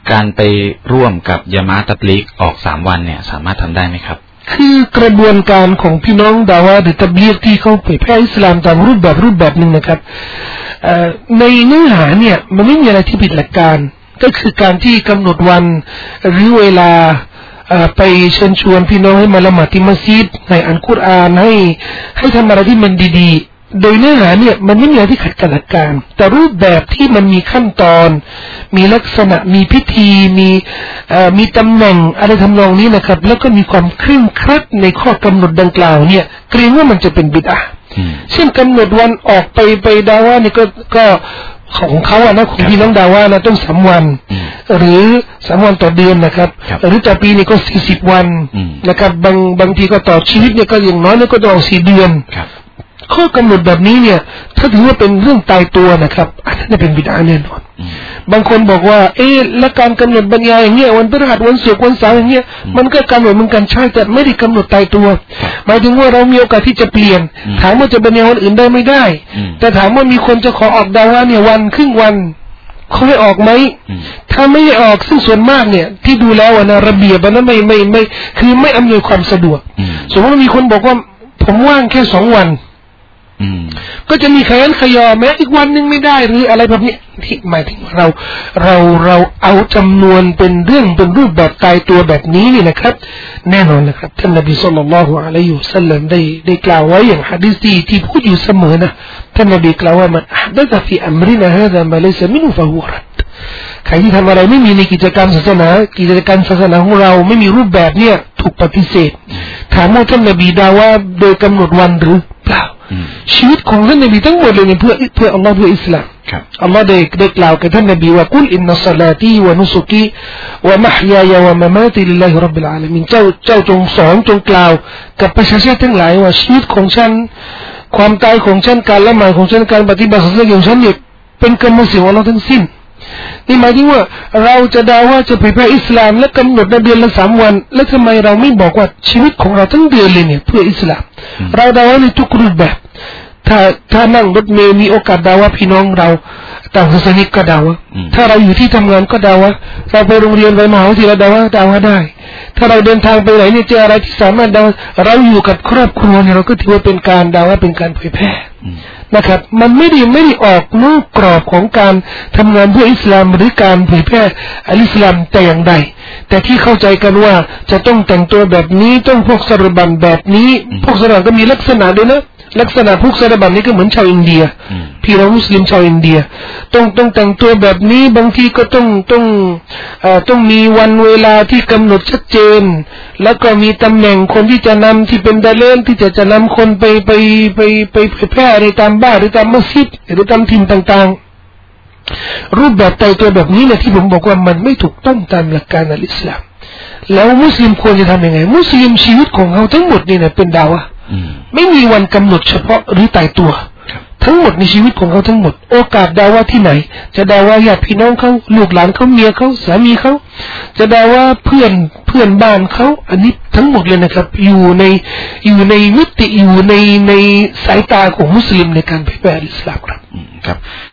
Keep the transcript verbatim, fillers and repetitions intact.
การไปร่วมกับยะมาอะห์ตับลีกออกสามวันเนี่ยสามารถทำได้ไหมครับคือกระบวนการของพี่น้องดาวะหรือตับลีกที่เขาเผยแพร่อิสลามตามรูปแบบรูปแบบหนึ่งนะครับในเนื้อหาเนี่ยมันไม่มีอะไรที่ผิดหลักการก็คือการที่กำหนดวันหรือเวลาไปเชิญชวนพี่น้องให้มาละหมาดที่มัสยิดให้อ่านกุรอานให้ให้ทำอะไรที่มันดีๆโดยเนื้อหาเนี่ยมันไม่มีอะไรที่ขัดกับหลักการแต่รูปแบบที่มันมีขั้นตอนมีลักษณะมีพิธีมีมีตำแหน่งอะไรทำนองนี้นะครับแล้วก็มีความเคร่งครัดในข้อกำหนดดังกล่าวเนี่ยเกรงว่ามันจะเป็นบิดอะห์เช่นกำหนดวันออกไปไปดาวะนี่ก็ก็ของเขาอะนะของพี่น้องดาวะนะต้องสามวันหรือสามวันต่อเดือนนะครับหรือต่อปีนี่ก็สี่สิบวันนะครับบางบางทีก็ต่อชีวิตเนี่ยก็อย่างน้อยเนี่ยก็ต้องสี่เดือนข้อกำหนดแบบนี้เนี่ยถ้าถือว่าเป็นเรื่องตายตัวนะครับอันนั้นจะเป็นบิดาแน่นอนบางคนบอกว่าเอ๊ะและการกำหนดบรรยายอย่างเงี้ยวันพฤหัสวันศุกร์วันเสาร์อย่างเงี้ยมันก็กำหนดเหมือนกันใช่แต่ไม่ได้กำหนดตายตัวหมายถึงว่าเรามีโอกาสที่จะเปลี่ยนถามว่าจะบรรยายวันอื่นได้ไม่ได้แต่ถามว่ามีคนจะขอออกดาวะเนี่ยวันครึ่งวันเขาให้ออกไหมถ้าไม่ให้ออกซึ่งส่วนมากเนี่ยที่ดูแล้วนะระเบียบนั้นไม่ไม่ไม่คือไม่อำนวยความสะดวกสมมติว่ามีคนบอกว่าผมว่างแค่สองวันก็จะมีขยันขยอแม้อีกวันนึงไม่ได้หรืออะไรแบบนี้ที่หมายถึงเราเราเราเอาจำนวนเป็นเรื่องเป็นรูปแบบตายตัวแบบนี้นี่นะครับแน่นอนนะครับท่านนบีศ็อลลัลลอฮุอะลัยฮิวะซัลลัมได้ได้กล่าวไว้อย่างหะดีษที่ที่พูดอยู่เสมอนะท่านนบีกล่าวว่ามันอะห์ดะษะฟีอัมรินะฮาซามาลัยซะมินฮุฟะฮุวะรัดใครที่ทำอะไรไม่มีในกิจกรรมศาสนากิจกรรมศาสนาของเราไม่มีรูปแบบเนี่ยถูกปฏิเสธถามว่าท่านนบีดาว่าโดยกำหนดวันหรือเปล่าชีวิตของท่านนบีทั้งหมดเลยเนี่ยเพื่อเพื่ออัลลอฮ์เพื่ออิสลามอัลลอฮ์ได้ได้กล่าวกับท่านนบีว่ากุลอินนัศลาตีวะนุสุกีวะมะฮยายะวะมะมาติลิลลาฮิร็อบบิลอาละมีนเจ้าเจ้าจงสอนจงกล่าวกับประชาชนทั้งหลายว่าชีวิตของฉันความตายของฉันการละหมาดของฉันการปฏิบัติศาสนาของฉันเนี่ยเป็นกรรมสิทธิ์ของอัลลอฮ์ทั้งสิ้นนี่หมายถึงว่าเราจะดาว่าจะเผยแพร่อิสลามและกำหนดในเดือนละสามวันแล้วทำไมเราไม่บอกว่าชีวิตของเราทั้งเดือนเลยเนี่ยเพื่ออิสลามเราดาว่าในทุกรูปแบบถ้าถ้านั่งรถเมล์มีโอกาสดาว่าพี่น้องเราต่างศาสนาก็ดาว่าถ้าเราอยู่ที่ทำงานก็ดาว่าเราไปโรงเรียนไปมหาวิทยาลัยดาว่าดาว่าได้ถ้าเราเดินทางไปไหนเนี่ยเจออะไรที่สามารถดาว่าเราอยู่กับครอบครัวเนี่ยเราก็ถือว่าเป็นการดาว่าเป็นการเผยแพร่นะครับมันไม่ได้ไม่ได้ออกนอกกรอบของการทำงานเพื่ออิสลามหรือการเผยแพร่อัลอิสลามแต่อย่างใดแต่ที่เข้าใจกันว่าจะต้องแต่งตัวแบบนี้ต้องพกสารบัญแบบนี้พกสารบัญก็มีลักษณะด้วยนะลักษณะพวกสารบัญนี้ก็เหมือนชาวอินเดียพี่น้องมุสลิมชาวอินเดียต้องต้องแต่งตัวแบบนี้บางทีก็ต้องต้องเอ่อต้องมีวันเวลาที่กำหนดชัดเจนแล้วก็มีตำแหน่งคนที่จะนำที่เป็นดาเลนที่จะจะนำคนไปไปไปไปเผยแพร่ในตามบ้านหรือตามมัสยิดหรือตามถิ่นต่างๆรูปแบบแต่งตัวแบบนี้เนี่ยที่ผมบอกว่ามันไม่ถูกต้องตามหลักการอัลอิสลามแล้วมุสลิมควรจะทำยังไงมุสลิมชีวิตของเขาทั้งหมดนี่เนี่ยเป็นดาวะไม่มีวันกำหนดเฉพาะหรือตายตัวทั้งหมดในชีวิตของเขาทั้งหมดโอกาสดาว่าที่ไหนจะดาว่าญาติพี่น้องเขาลูกหลานเขาเมียเขาสามีเขาจะดาว่าเพื่อนเพื่อนบ้านเขาอันนี้ทั้งหมดเลยนะครับอยู่ในอยู่ในมิติอยู่ในในสายตาของมุสลิมในการเผยแพร่อิสลามครับครับ